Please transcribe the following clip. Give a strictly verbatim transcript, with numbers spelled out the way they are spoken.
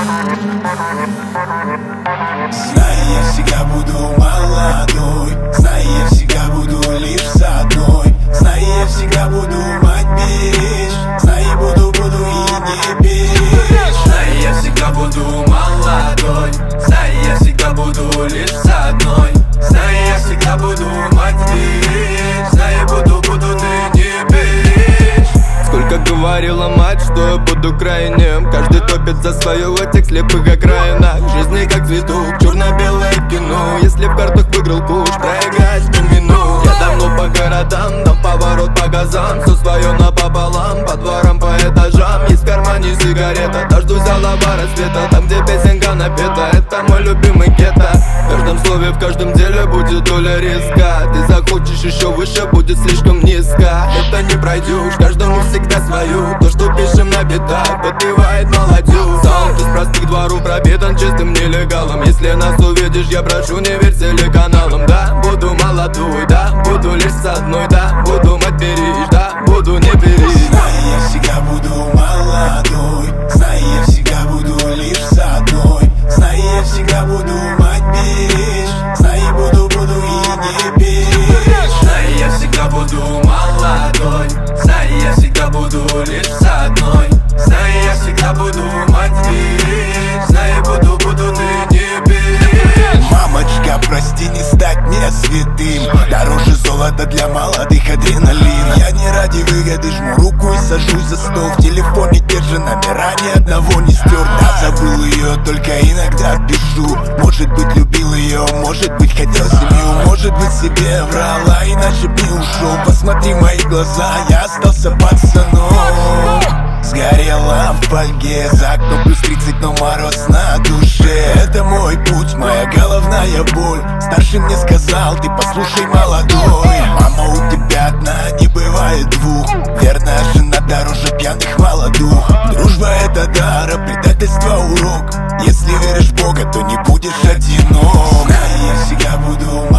Знай, я всегда буду молодой. Знай, я всегда буду лишь с одной. Знай, я всегда буду мать беречь. Знай, буду, буду и не беречь. Знай, я всегда буду молодой. Знай, я всегда буду лишь с одной. Знай, я всегда буду мать беречь. Знай, буду, буду, ты не беречь. Сколько говорила мать, что я буду крайним. Каждый топит за свое в этих слепых окраинах жизни, как цветок, черно-белое кино. Если в картах выиграл куш, проиграешь домино. Я давно по городам, дам поворот по газам. Все свое напополам, по дворам, по этажам. Есть в кармане сигарета, дождусь алого рассвета. Там, где песенка напета, это мой любимый гетто. В каждом слове, в каждом деле будет доля риска. Ты захочешь еще выше, будет слишком низко. Это не пройдешь, каждому всегда свою. То, что пишем на битах, подпевает молодежь. Саунд из простых дворов пропитан чистым нелегалом. Если нас увидишь, я прошу, не верь телеканалам. Да, буду молодой, да, буду лишь с одной. Да, буду мать беречь, да, буду не беречь. Знай, я всегда буду молодой. Знай, я всегда буду лишь с одной. Знай, я всегда буду мать беречь. Знай, буду, буду и не беречь. Знай, я всегда буду молодой. Знай, я всегда буду лишь с одной. Знай, я всегда буду мать беречь. Знай, буду, буду, ты не беречь. Мамочка, прости, не стать мне святым. Дороже золота для молодых адреналин. Я не ради выгоды жму руку и сажусь за стол. В телефоне те же номера, ни одного не стер. Да, забыл ее, только иногда пишу. Может быть, любил ее, может быть, хотел семью. Может быть, себе врала, иначе б не ушел. Посмотри в мои глаза, я остался пацаном. Сгорела в фольге, за окном плюс тридцать, но мороз на душе. Это мой путь, моя головная боль. Старший мне сказал, ты послушай, молодой. Мама, у тебя одна, не бывает двух. Верная жена дороже пьяных молодух. Дружба это дар, а предательство урок. Если веришь в Бога, то не будешь одинок. Знай, я всегда буду